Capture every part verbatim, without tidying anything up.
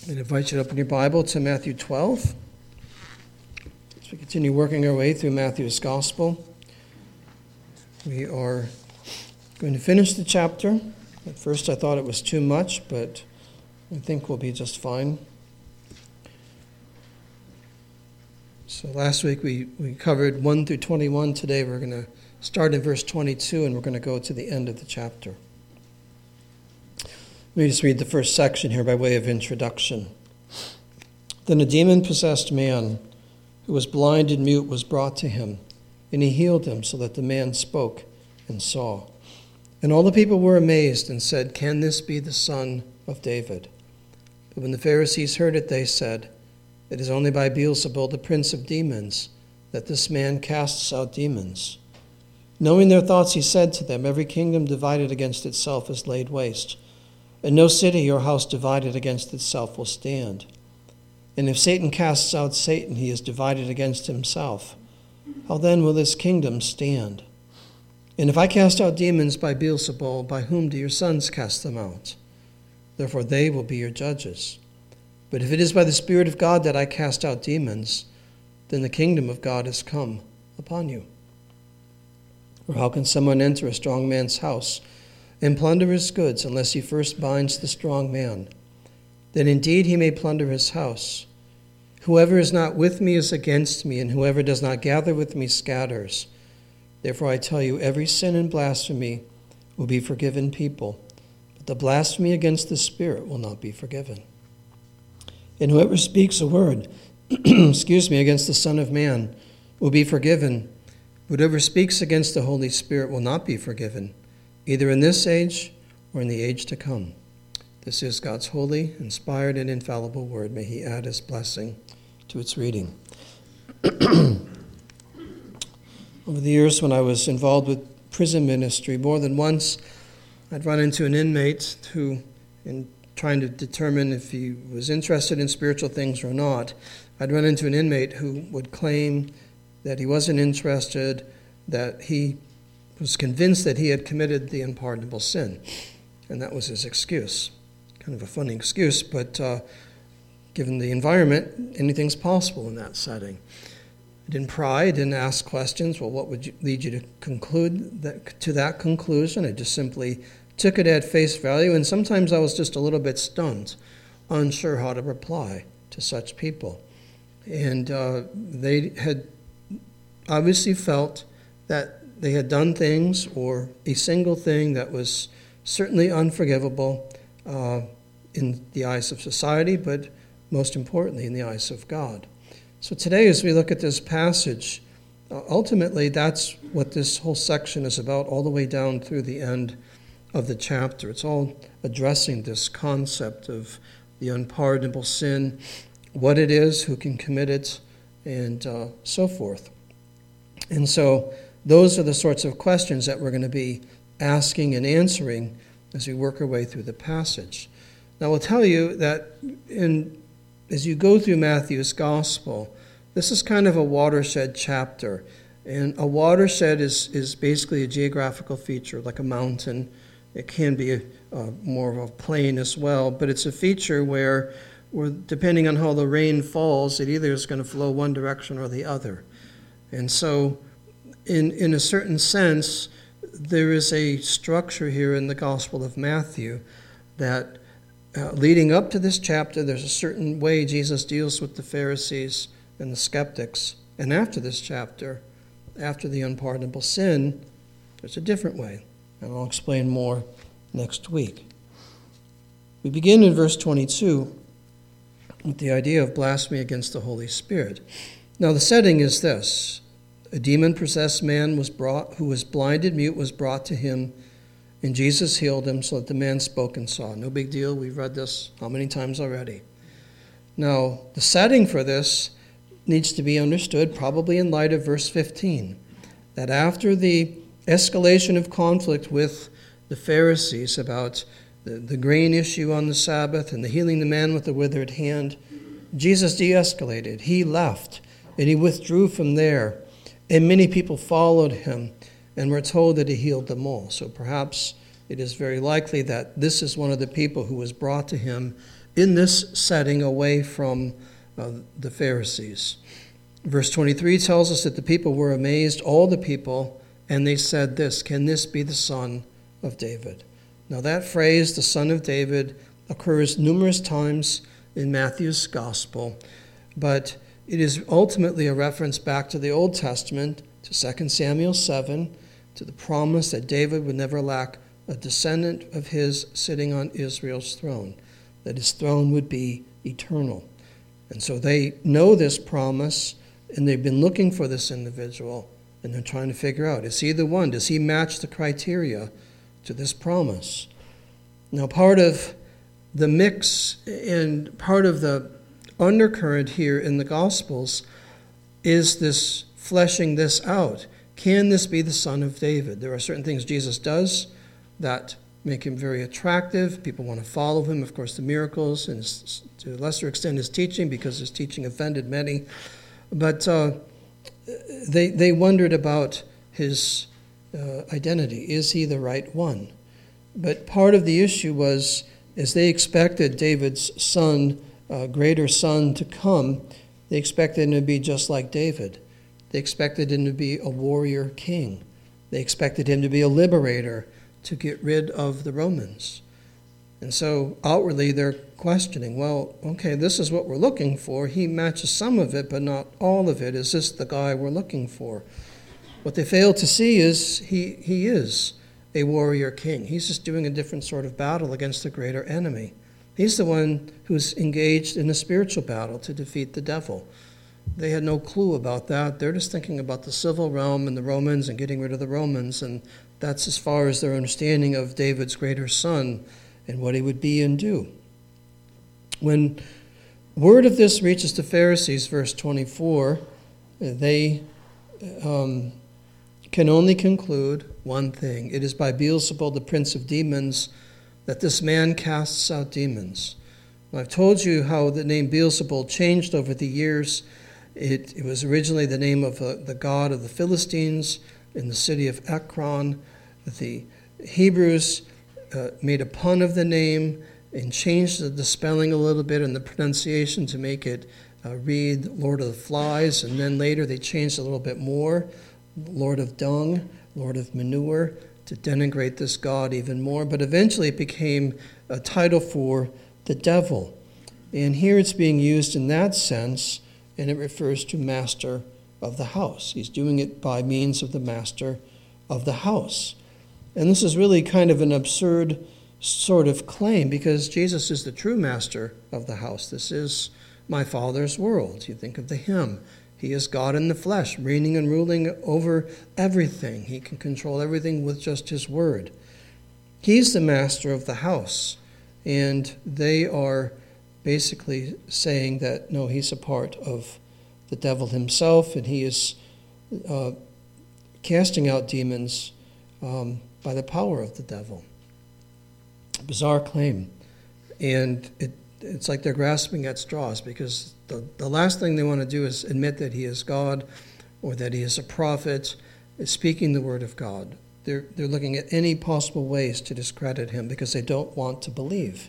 I invite you to open your Bible to Matthew twelve. As we continue working our way through Matthew's Gospel, we are going to finish the chapter. At first I thought it was too much, but I think we'll be just fine. So last week we, we covered one through twenty-one. Today we're going to start in verse twenty-two, and we're going to go to the end of the chapter. Let me just read the first section here by way of introduction. Then a demon-possessed man who was blind and mute was brought to him, and he healed him so that the man spoke and saw. And all the people were amazed and said, "Can this be the son of David?" But when the Pharisees heard it, they said, "It is only by Beelzebul, the prince of demons, that this man casts out demons." Knowing their thoughts, he said to them, "Every kingdom divided against itself is laid waste, and no city or house divided against itself will stand. And if Satan casts out Satan, he is divided against himself. How then will this kingdom stand? And if I cast out demons by Beelzebul, by whom do your sons cast them out? Therefore they will be your judges. But if it is by the Spirit of God that I cast out demons, then the kingdom of God has come upon you. Or how can someone enter a strong man's house and plunder his goods unless he first binds the strong man? Then indeed he may plunder his house. Whoever is not with me is against me, and whoever does not gather with me scatters. Therefore I tell you, every sin and blasphemy will be forgiven people, but the blasphemy against the Spirit will not be forgiven. And whoever speaks a word, excuse me, against the Son of Man will be forgiven. Whoever speaks against the Holy Spirit will not be forgiven, either in this age or in the age to come. This is God's holy, inspired, and infallible word. May he add his blessing to its reading. Over the years when I was involved with prison ministry, more than once I'd run into an inmate who, in trying to determine if he was interested in spiritual things or not, I'd run into an inmate who would claim that he wasn't interested, that he was convinced that he had committed the unpardonable sin. And that was his excuse. Kind of a funny excuse, but uh, given the environment, anything's possible in that setting. I didn't pry, I didn't ask questions. Well, what would you, lead you to conclude that, to that conclusion? I just simply took it at face value, and sometimes I was just a little bit stunned, unsure how to reply to such people. And uh, they had obviously felt that they had done things, or a single thing that was certainly unforgivable uh, in the eyes of society, but most importantly in the eyes of God. So today, as we look at this passage, uh, ultimately that's what this whole section is about, all the way down through the end of the chapter. It's all addressing this concept of the unpardonable sin, what it is, who can commit it, and uh, so forth. And so those are the sorts of questions that we're going to be asking and answering as we work our way through the passage. Now, I'll tell you that in, as you go through Matthew's Gospel, this is kind of a watershed chapter. And a watershed is, is basically a geographical feature, like a mountain. It can be a, a, more of a plain as well, but it's a feature where, where, depending on how the rain falls, it either is going to flow one direction or the other. And so, in, in a certain sense, there is a structure here in the Gospel of Matthew that uh, leading up to this chapter, there's a certain way Jesus deals with the Pharisees and the skeptics. And after this chapter, after the unpardonable sin, there's a different way. And I'll explain more next week. We begin in verse twenty-two with the idea of blasphemy against the Holy Spirit. Now the setting is this. A demon-possessed man was brought, who was blind and mute was brought to him, and Jesus healed him so that the man spoke and saw. No big deal. We've read this how many times already? Now, the setting for this needs to be understood probably in light of verse fifteen, that after the escalation of conflict with the Pharisees about the, the grain issue on the Sabbath and the healing the man with the withered hand, Jesus de-escalated. He left, and he withdrew from there. And many people followed him, and we're told that he healed them all. So perhaps it is very likely that this is one of the people who was brought to him in this setting away from uh, the Pharisees. Verse twenty-three tells us that the people were amazed, all the people, and they said this, "Can this be the son of David?" Now that phrase, the son of David, occurs numerous times in Matthew's gospel, but it is ultimately a reference back to the Old Testament, to Second Samuel seven, to the promise that David would never lack a descendant of his sitting on Israel's throne, that his throne would be eternal. And so they know this promise, and they've been looking for this individual, and they're trying to figure out, is he the one? Does he match the criteria to this promise? Now, part of the mix and part of the undercurrent here in the Gospels is this fleshing this out. Can this be the son of David? There are certain things Jesus does that make him very attractive. People want to follow him. Of course, the miracles, and to a lesser extent his teaching, because his teaching offended many. But uh, they they wondered about his uh, identity. Is he the right one? But part of the issue was, as they expected David's son, uh, greater son, to come, they expected him to be just like David. They expected him to be a warrior king. They expected him to be a liberator, to get rid of the Romans. And so outwardly they're questioning, well, okay, this is what we're looking for. He matches some of it, but not all of it. Is this the guy we're looking for? What they fail to see is he, he is a warrior king. He's just doing a different sort of battle against a greater enemy. He's the one who's engaged in a spiritual battle to defeat the devil. They had no clue about that. They're just thinking about the civil realm and the Romans and getting rid of the Romans, and that's as far as their understanding of David's greater son and what he would be and do. When word of this reaches the Pharisees, verse twenty-four, they um, can only conclude one thing. It is by Beelzebul, the prince of demons, that this man casts out demons. I've told you how the name Beelzebul changed over the years. It, it was originally the name of uh, the god of the Philistines in the city of Ekron. The Hebrews uh, made a pun of the name and changed the, the spelling a little bit and the pronunciation to make it uh, read Lord of the Flies. And then later they changed a little bit more, Lord of Dung, Lord of Manure, to denigrate this god even more. But eventually it became a title for the devil. And here it's being used in that sense, and it refers to master of the house. He's doing it by means of the master of the house. And this is really kind of an absurd sort of claim, because Jesus is the true master of the house. This is my Father's world. You think of the hymn. He is God in the flesh, reigning and ruling over everything. He can control everything with just his word. He's the master of the house. And they are basically saying that, no, he's a part of the devil himself, and he is uh, casting out demons um, by the power of the devil. Bizarre claim. And it, it's like they're grasping at straws, because the, the last thing they want to do is admit that he is God or that he is a prophet, is speaking the word of God. They're, they're looking at any possible ways to discredit him because they don't want to believe.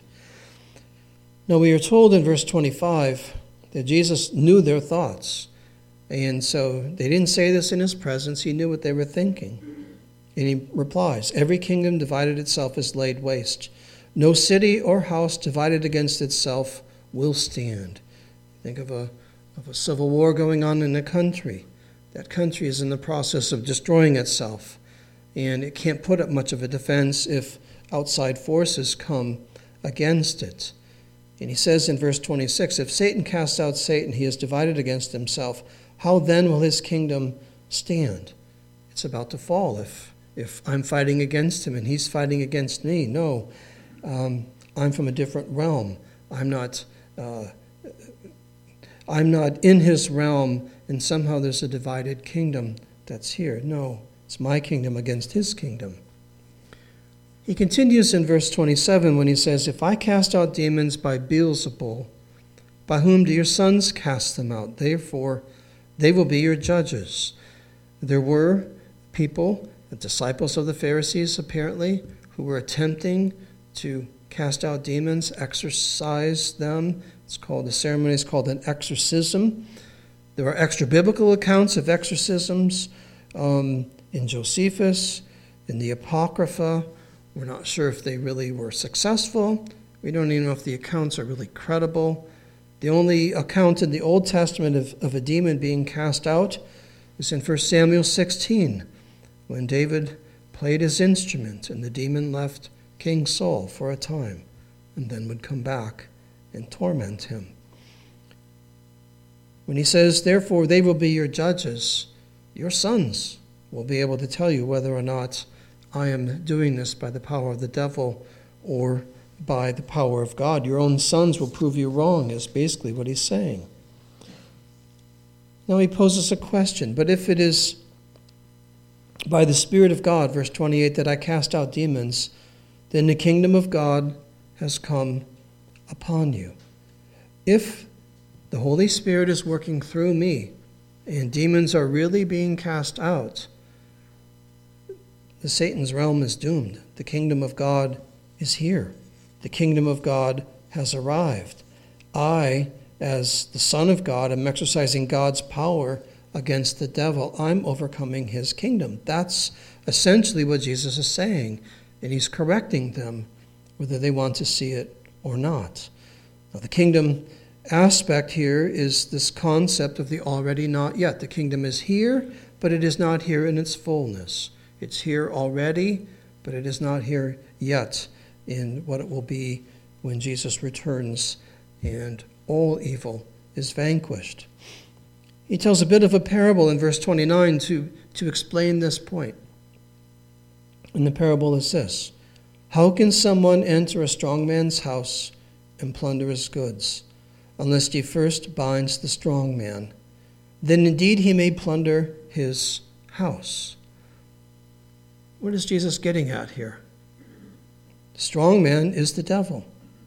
Now, we are told in verse twenty-five that Jesus knew their thoughts. And so they didn't say this in his presence. He knew what they were thinking. And he replies, "Every kingdom divided itself is laid waste. No city or house divided against itself will stand." Think of a, of a civil war going on in a country. That country is in the process of destroying itself. And it can't put up much of a defense if outside forces come against it. And he says in verse twenty-six, "If Satan casts out Satan, he is divided against himself. How then will his kingdom stand?" It's about to fall if, if I'm fighting against him and he's fighting against me. No, um, I'm from a different realm. I'm not, uh, I'm not in his realm, and somehow there's a divided kingdom that's here. No, it's my kingdom against his kingdom. He continues in verse twenty-seven when he says, "If I cast out demons by Beelzebul, by whom do your sons cast them out? Therefore, they will be your judges." There were people, the disciples of the Pharisees apparently, who were attempting to cast out demons, exorcise them. It's called, the ceremony is called an exorcism. There are extra biblical accounts of exorcisms um, in Josephus, in the Apocrypha. We're not sure if they really were successful. We don't even know if the accounts are really credible. The only account in the Old Testament of, of a demon being cast out is in First Samuel sixteen, when David played his instrument and the demon left King Saul for a time and then would come back and torment him. When he says, therefore they will be your judges, your sons will be able to tell you whether or not I am doing this by the power of the devil or by the power of God. Your own sons will prove you wrong, is basically what he's saying. Now he poses a question, but if it is by the Spirit of God, verse twenty-eight, that I cast out demons, then the kingdom of God has come upon you. If the Holy Spirit is working through me and demons are really being cast out, the Satan's realm is doomed. The kingdom of God is here. The kingdom of God has arrived. I, as the Son of God, am exercising God's power against the devil. I'm overcoming his kingdom. That's essentially what Jesus is saying, and he's correcting them, whether they want to see it or not. Now, the kingdom aspect here is this concept of the already not yet. The kingdom is here, but it is not here in its fullness. It's here already, but it is not here yet in what it will be when Jesus returns and all evil is vanquished. He tells a bit of a parable in verse twenty-nine to, to explain this point. And the parable is this: how can someone enter a strong man's house and plunder his goods, unless he first binds the strong man? Then indeed he may plunder his house. What is Jesus getting at here? The strong man is the devil.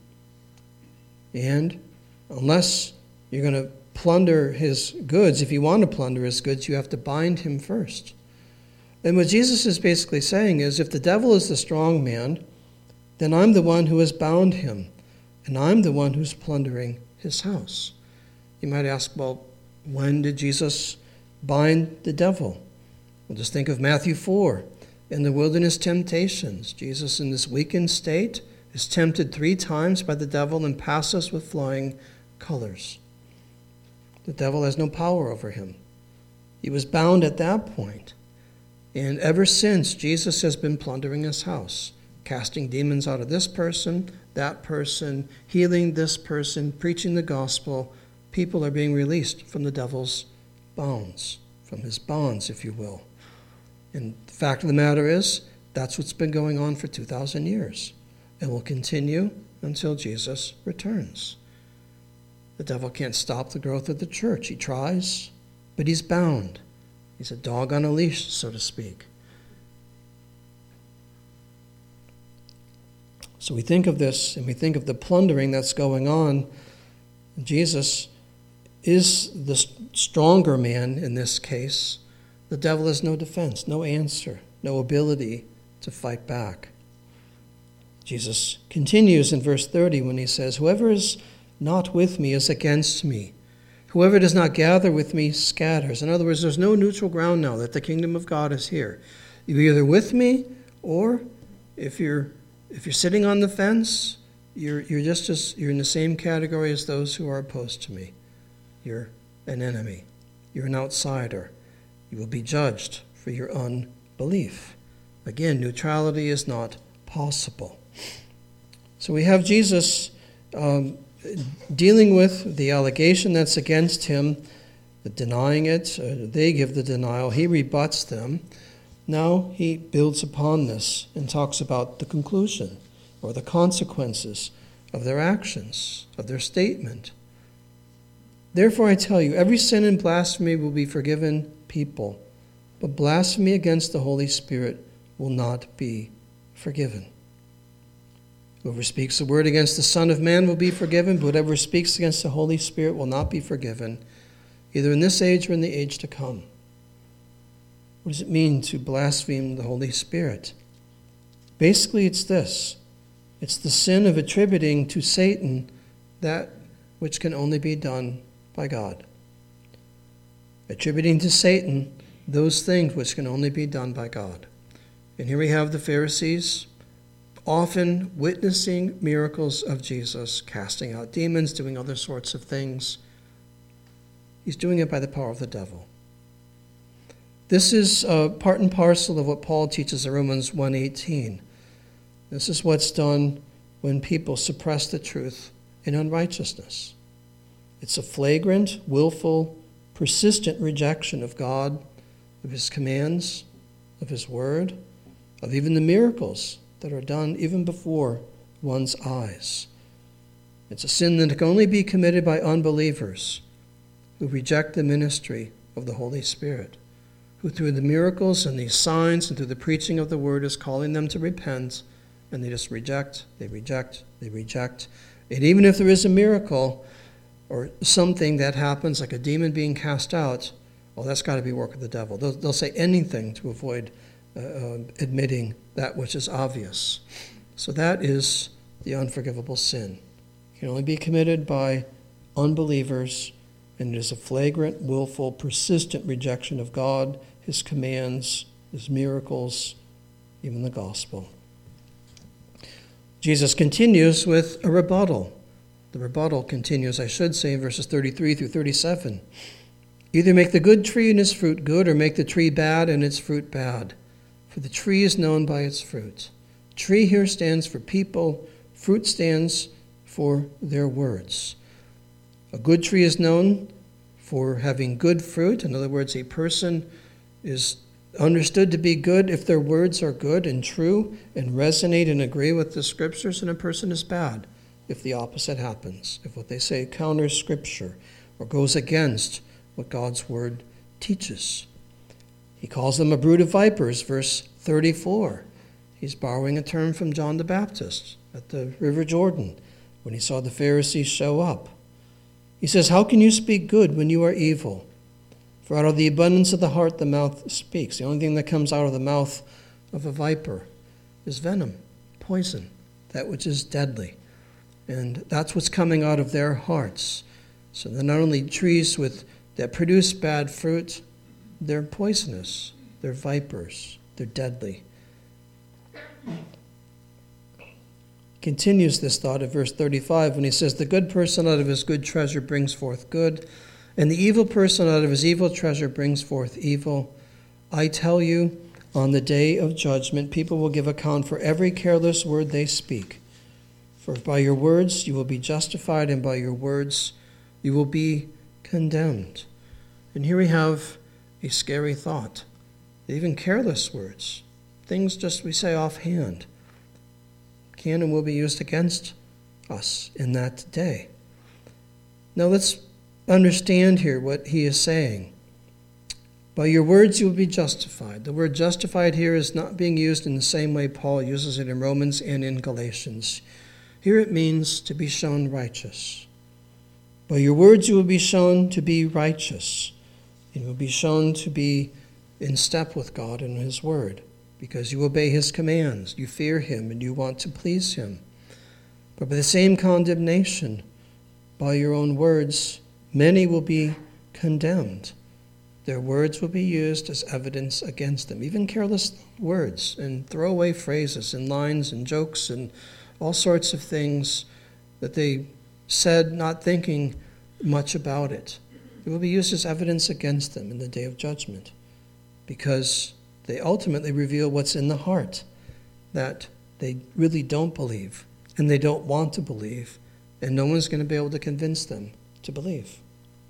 And unless you're going to plunder his goods, if you want to plunder his goods, you have to bind him first. And what Jesus is basically saying is, if the devil is the strong man, then I'm the one who has bound him, and I'm the one who's plundering his house. You might ask, well, when did Jesus bind the devil? Well, just think of Matthew four. In the wilderness temptations, Jesus in this weakened state is tempted three times by the devil and passes with flying colors. The devil has no power over him. He was bound at that point. And ever since, Jesus has been plundering his house, casting demons out of this person, that person, healing this person, preaching the gospel. People are being released from the devil's bounds, from his bonds, if you will. And the fact of the matter is, that's what's been going on for two thousand years. And will continue until Jesus returns. The devil can't stop the growth of the church. He tries, but he's bound. He's a dog on a leash, so to speak. So we think of this, and we think of the plundering that's going on. Jesus is the stronger man in this case. The devil has no defense, no answer, no ability to fight back. Jesus continues in verse thirty when he says, whoever is not with me is against me. Whoever does not gather with me scatters. In other words, there's no neutral ground now that the kingdom of God is here. You're either with me, or if you're if you're sitting on the fence, you're you're just as you're in the same category as those who are opposed to me. You're an enemy. You're an outsider. You will be judged for your unbelief. Again, neutrality is not possible. So we have Jesus um, dealing with the allegation that's against him, denying it. Uh, they give the denial. He rebuts them. Now he builds upon this and talks about the conclusion or the consequences of their actions, of their statement. Therefore I tell you, every sin and blasphemy will be forgiven people, but blasphemy against the Holy Spirit will not be forgiven. Whoever speaks a word against the Son of Man will be forgiven, but whoever speaks against the Holy Spirit will not be forgiven, either in this age or in the age to come. What does it mean to blaspheme the Holy Spirit? Basically, it's this. It's the sin of attributing to Satan that which can only be done by God. Attributing to Satan those things which can only be done by God. And here we have the Pharisees often witnessing miracles of Jesus, casting out demons, doing other sorts of things. He's doing it by the power of the devil. This is uh, part and parcel of what Paul teaches in Romans one eighteen. This is what's done when people suppress the truth in unrighteousness. It's a flagrant, willful, persistent rejection of God, of his commands, of his word, of even the miracles that are done even before one's eyes. It's a sin that can only be committed by unbelievers who reject the ministry of the Holy Spirit, who through the miracles and these signs and through the preaching of the word is calling them to repent, and they just reject, they reject, they reject. And even if there is a miracle or something that happens, like a demon being cast out, well, that's got to be work of the devil. They'll, they'll say anything to avoid uh, uh, admitting that which is obvious. So that is the unforgivable sin. It can only be committed by unbelievers, and it is a flagrant, willful, persistent rejection of God, his commands, his miracles, even the gospel. Jesus continues with a rebuttal. The rebuttal continues, I should say, in verses thirty-three through thirty-seven. Either make the good tree and its fruit good, or make the tree bad and its fruit bad. For the tree is known by its fruit. Tree here stands for people. Fruit stands for their words. A good tree is known for having good fruit. In other words, a person is understood to be good if their words are good and true and resonate and agree with the scriptures, and a person is bad if the opposite happens, if what they say counters scripture or goes against what God's word teaches. He calls them a brood of vipers, verse thirty-four. He's borrowing a term from John the Baptist at the River Jordan when he saw the Pharisees show up. He says, how can you speak good when you are evil? For out of the abundance of the heart the mouth speaks. The only thing that comes out of the mouth of a viper is venom, poison, that which is deadly. And that's what's coming out of their hearts. So they're not only trees with that produce bad fruit, they're poisonous, they're vipers, they're deadly. Continues this thought at verse thirty-five when he says, the good person out of his good treasure brings forth good, and the evil person out of his evil treasure brings forth evil. I tell you, on the day of judgment, people will give account for every careless word they speak. For by your words you will be justified, and by your words you will be condemned. And here we have a scary thought. Even careless words, things just we say offhand, can and will be used against us in that day. Now let's understand here what he is saying. By your words you will be justified. The word justified here is not being used in the same way Paul uses it in Romans and in Galatians. Here it means to be shown righteous. By your words you will be shown to be righteous. You will be shown to be in step with God and his word, because you obey his commands, you fear him, and you want to please him. But by the same condemnation, by your own words, many will be condemned. Their words will be used as evidence against them, even careless words and throwaway phrases and lines and jokes and all sorts of things that they said not thinking much about it. It will be used as evidence against them in the day of judgment, because they ultimately reveal what's in the heart, that they really don't believe and they don't want to believe, and no one's going to be able to convince them to believe.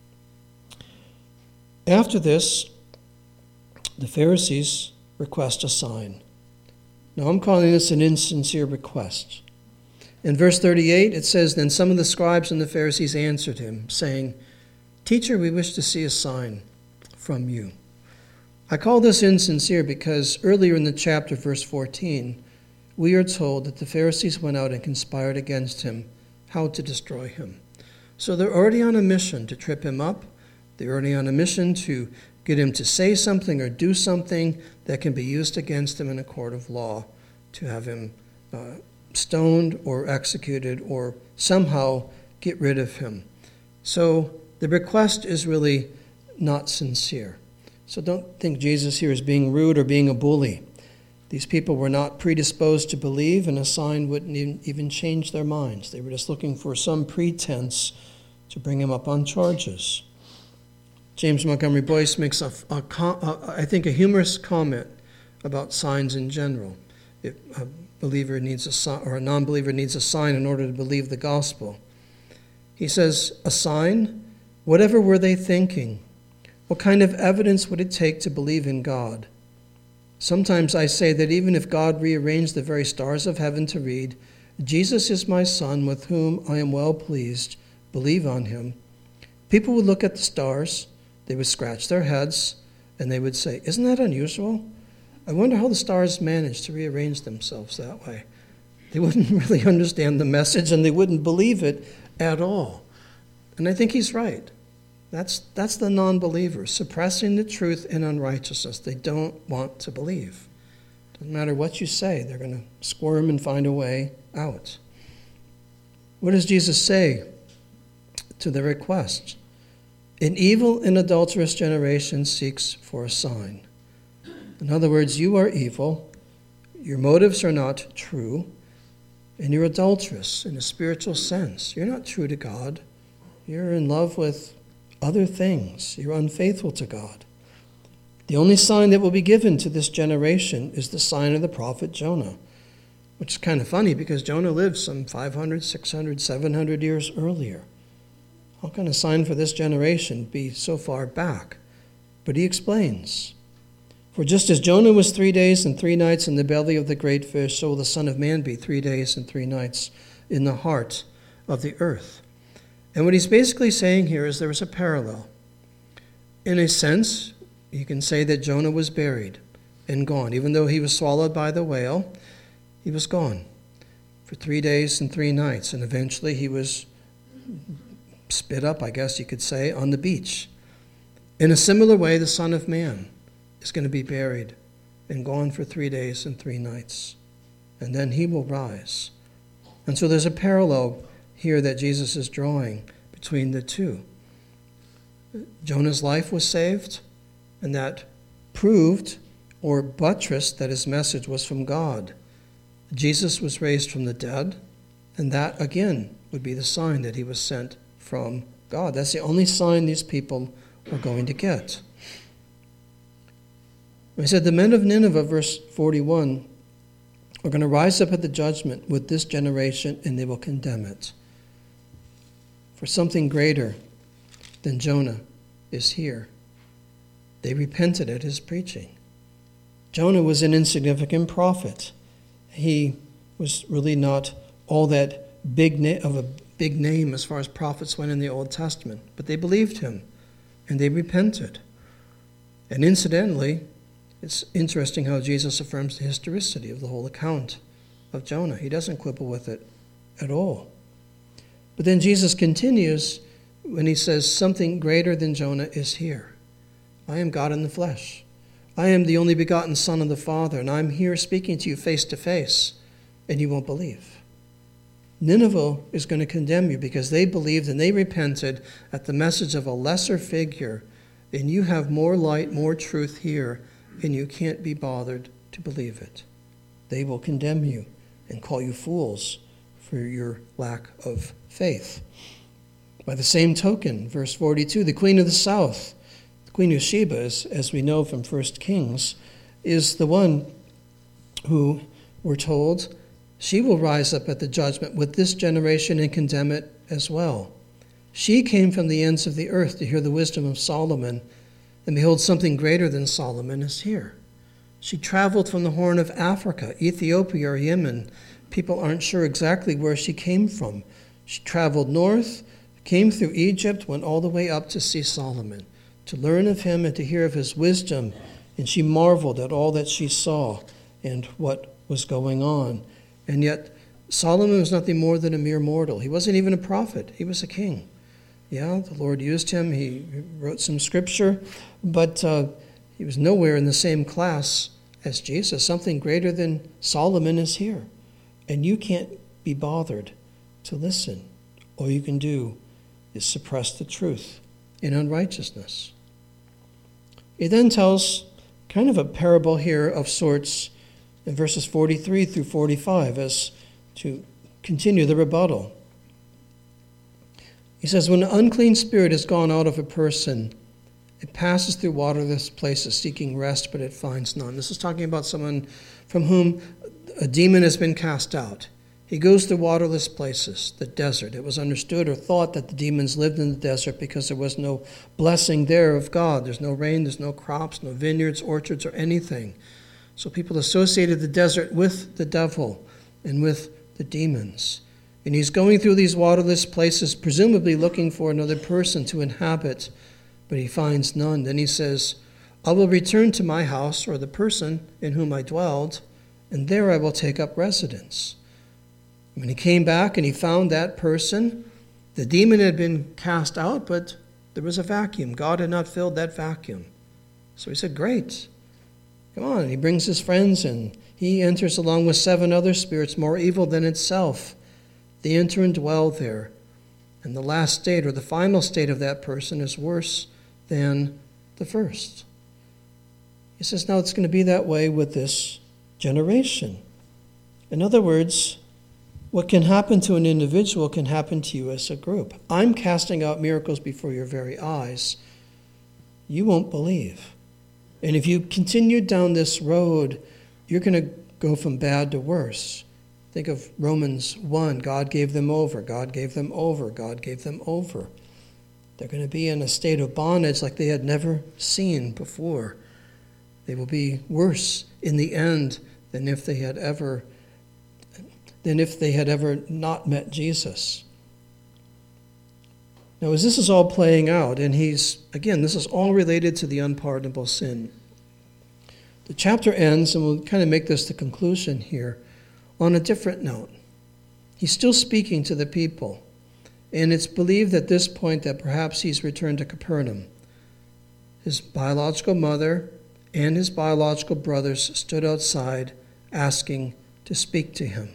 After this, the Pharisees request a sign. Now I'm calling this an insincere request. In verse thirty-eight, it says, then some of the scribes and the Pharisees answered him, saying, Teacher, we wish to see a sign from you. I call this insincere because earlier in the chapter, verse fourteen, we are told that the Pharisees went out and conspired against him, how to destroy him. So they're already on a mission to trip him up. They're already on a mission to get him to say something or do something that can be used against him in a court of law, to have him uh, stoned or executed or somehow get rid of him. So the request is really not sincere. So don't think Jesus here is being rude or being a bully. These people were not predisposed to believe, and a sign wouldn't even change their minds. They were just looking for some pretense to bring him up on charges. James Montgomery Boyce makes, a, a, a, I think, a humorous comment about signs in general. If a believer needs a sign, or a non-believer needs a sign in order to believe the gospel. He says, a sign? Whatever were they thinking? What kind of evidence would it take to believe in God? Sometimes I say that even if God rearranged the very stars of heaven to read, Jesus is my son with whom I am well pleased, believe on him, people would look at the stars, they would scratch their heads, and they would say, isn't that unusual? I wonder how the stars managed to rearrange themselves that way. They wouldn't really understand the message, and they wouldn't believe it at all. And I think he's right. That's, that's the non-believer, suppressing the truth in unrighteousness. They don't want to believe. Doesn't matter what you say, they're going to squirm and find a way out. What does Jesus say to the request? An evil and adulterous generation seeks for a sign. In other words, you are evil, your motives are not true, and you're adulterous in a spiritual sense. You're not true to God. You're in love with other things. You're unfaithful to God. The only sign that will be given to this generation is the sign of the prophet Jonah, which is kind of funny because Jonah lived some five hundred, six hundred, seven hundred years earlier. How can a sign for this generation be so far back? But he explains, for just as Jonah was three days and three nights in the belly of the great fish, so will the Son of Man be three days and three nights in the heart of the earth. And what he's basically saying here is there was a parallel. In a sense, you can say that Jonah was buried and gone. Even though he was swallowed by the whale, he was gone for three days and three nights. And eventually he was spit up, I guess you could say, on the beach. In a similar way, the Son of Man is going to be buried and gone for three days and three nights. And then he will rise. And so there's a parallel here that Jesus is drawing between the two. Jonah's life was saved, and that proved or buttressed that his message was from God. Jesus was raised from the dead, and that again would be the sign that he was sent from God. That's the only sign these people were going to get. I said the men of Nineveh, verse forty-one, are going to rise up at the judgment with this generation, and they will condemn it. For something greater than Jonah is here. They repented at his preaching. Jonah was an insignificant prophet. He was really not all that big na- of a big name as far as prophets went in the Old Testament. But they believed him, and they repented. And incidentally, it's interesting how Jesus affirms the historicity of the whole account of Jonah. He doesn't quibble with it at all. But then Jesus continues when he says, something greater than Jonah is here. I am God in the flesh. I am the only begotten Son of the Father, and I'm here speaking to you face to face, and you won't believe. Nineveh is going to condemn you because they believed and they repented at the message of a lesser figure, and you have more light, more truth here, and you can't be bothered to believe it. They will condemn you and call you fools for your lack of faith. By the same token, verse forty-two, the queen of the south, the queen of Sheba, is, as we know from First Kings, is the one who, we're told, she will rise up at the judgment with this generation and condemn it as well. She came from the ends of the earth to hear the wisdom of Solomon, and behold, something greater than Solomon is here. She traveled from the Horn of Africa, Ethiopia or Yemen. People aren't sure exactly where she came from. She traveled north, came through Egypt, went all the way up to see Solomon, to learn of him and to hear of his wisdom. And she marveled at all that she saw and what was going on. And yet, Solomon was nothing more than a mere mortal. He wasn't even a prophet. He was a king. Yeah, the Lord used him. He wrote some scripture, but uh, he was nowhere in the same class as Jesus. Something greater than Solomon is here. and you can't be bothered to listen. All you can do is suppress the truth in unrighteousness. He then tells kind of a parable here of sorts in verses forty-three through forty-five as to continue the rebuttal. He says, when an unclean spirit has gone out of a person, it passes through waterless places seeking rest, but it finds none. This is talking about someone from whom a demon has been cast out. He goes to waterless places, the desert. It was understood or thought that the demons lived in the desert because there was no blessing there of God. There's no rain, there's no crops, no vineyards, orchards, or anything. So people associated the desert with the devil and with the demons. And he's going through these waterless places, presumably looking for another person to inhabit, but he finds none. Then he says, I will return to my house, or the person in whom I dwelled, and there I will take up residence. When he came back and he found that person, the demon had been cast out, but there was a vacuum. God had not filled that vacuum. So he said, great. Come on. And he brings his friends in. He enters along with seven other spirits more evil than itself. They enter and dwell there. And the last state, or the final state of that person, is worse than the first. He says, now it's going to be that way with this generation. In other words, what can happen to an individual can happen to you as a group. I'm casting out miracles before your very eyes. You won't believe. And if you continue down this road, you're going to go from bad to worse. Think of Romans one. God gave them over. God gave them over. God gave them over. They're going to be in a state of bondage like they had never seen before. They will be worse in the end than if they had ever than if they had ever not met Jesus. Now, as this is all playing out, and he's, again, this is all related to the unpardonable sin. The chapter ends, and we'll kind of make this the conclusion here, on a different note. He's still speaking to the people, and it's believed at this point that perhaps he's returned to Capernaum. His biological mother and his biological brothers stood outside asking to speak to him.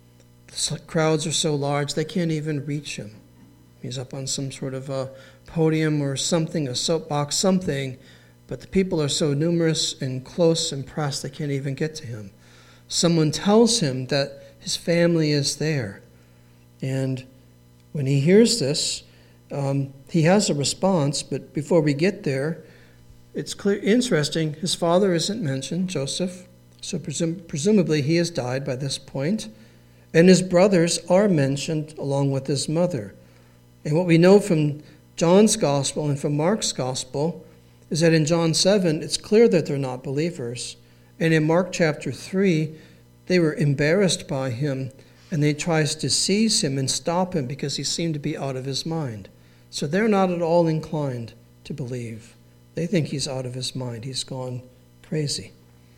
The crowds are so large they can't even reach him. He's up on some sort of a podium or something, a soapbox, something, but the people are so numerous and close and pressed they can't even get to him. Someone tells him that his family is there. And when he hears this, um, he has a response, but before we get there, it's clear, interesting, his father isn't mentioned, Joseph, so presum- presumably he has died by this point. And his brothers are mentioned along with his mother. And what we know from John's gospel and from Mark's gospel is that in John seven, it's clear that they're not believers. And in Mark chapter three, they were embarrassed by him, and they tries to seize him and stop him because he seemed to be out of his mind. So they're not at all inclined to believe. They think he's out of his mind. He's gone crazy.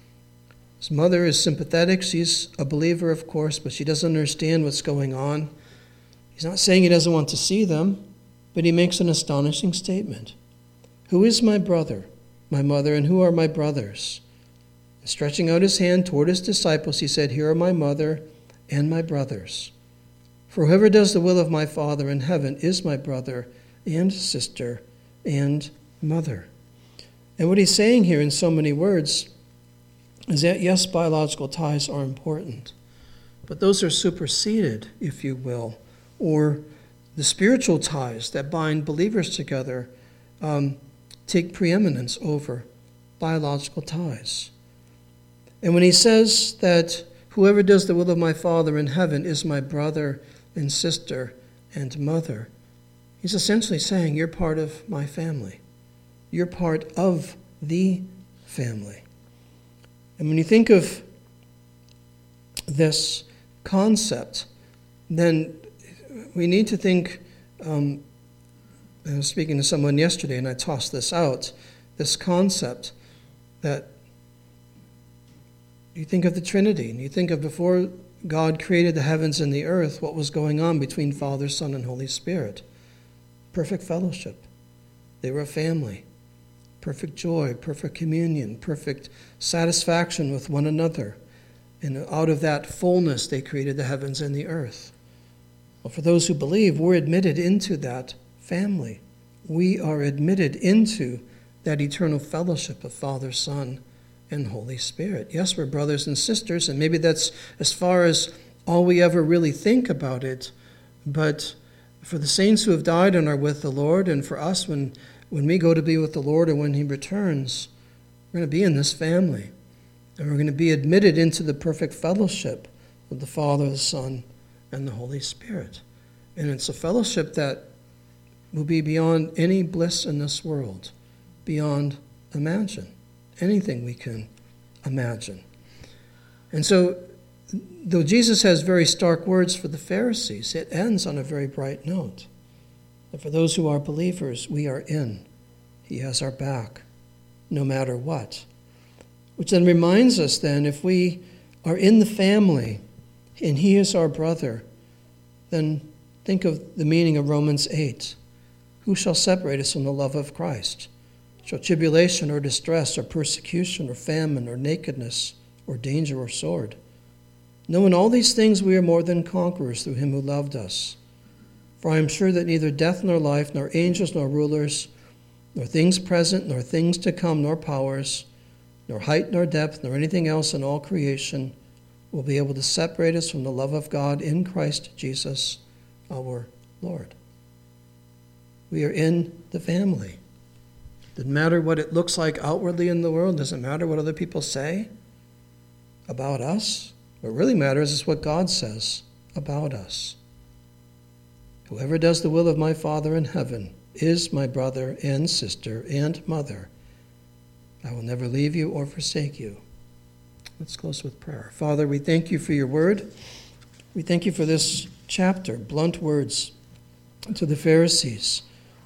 His mother is sympathetic. She's a believer, of course, but she doesn't understand what's going on. He's not saying he doesn't want to see them, but he makes an astonishing statement. Who is my brother, my mother, and who are my brothers? And stretching out his hand toward his disciples, he said, here are my mother and my brothers. For whoever does the will of my Father in heaven is my brother and sister and mother. And what he's saying here in so many words is that, yes, biological ties are important, but those are superseded, if you will, or the spiritual ties that bind believers together um, take preeminence over biological ties. And when he says that whoever does the will of my Father in heaven is my brother and sister and mother, he's essentially saying you're part of my family. You're part of the family. And when you think of this concept, then we need to think, um, I was speaking to someone yesterday and I tossed this out, this concept that you think of the Trinity, and you think of before God created the heavens and the earth, what was going on between Father, Son, and Holy Spirit. Perfect fellowship. They were a family. Perfect joy, perfect communion, perfect satisfaction with one another. And out of that fullness, they created the heavens and the earth. Well, for those who believe, we're admitted into that family. We are admitted into that eternal fellowship of Father, Son, and Holy Spirit. Yes, we're brothers and sisters, and maybe that's as far as all we ever really think about it. But for the saints who have died and are with the Lord, and for us when, when we go to be with the Lord or when he returns, we're going to be in this family. And we're going to be admitted into the perfect fellowship of the Father, the Son, and the Holy Spirit. And it's a fellowship that will be beyond any bliss in this world, beyond imagine, anything we can imagine. And so, though Jesus has very stark words for the Pharisees, it ends on a very bright note. That for those who are believers, we are in. He has our back, no matter what. Which then reminds us then, if we are in the family and he is our brother, then think of the meaning of Romans eight. Who shall separate us from the love of Christ? Shall tribulation or distress or persecution or famine or nakedness or danger or sword? No, in all these things we are more than conquerors through him who loved us. For I am sure that neither death nor life, nor angels nor rulers, nor things present, nor things to come, nor powers, nor height nor depth, nor anything else in all creation will be able to separate us from the love of God in Christ Jesus our Lord. We are in the family. Doesn't matter what it looks like outwardly in the world. Doesn't matter what other people say about us. What really matters is what God says about us. Whoever does the will of my Father in heaven is my brother and sister and mother. I will never leave you or forsake you. Let's close with prayer. Father, we thank you for your word. We thank you for this chapter, blunt words to the Pharisees.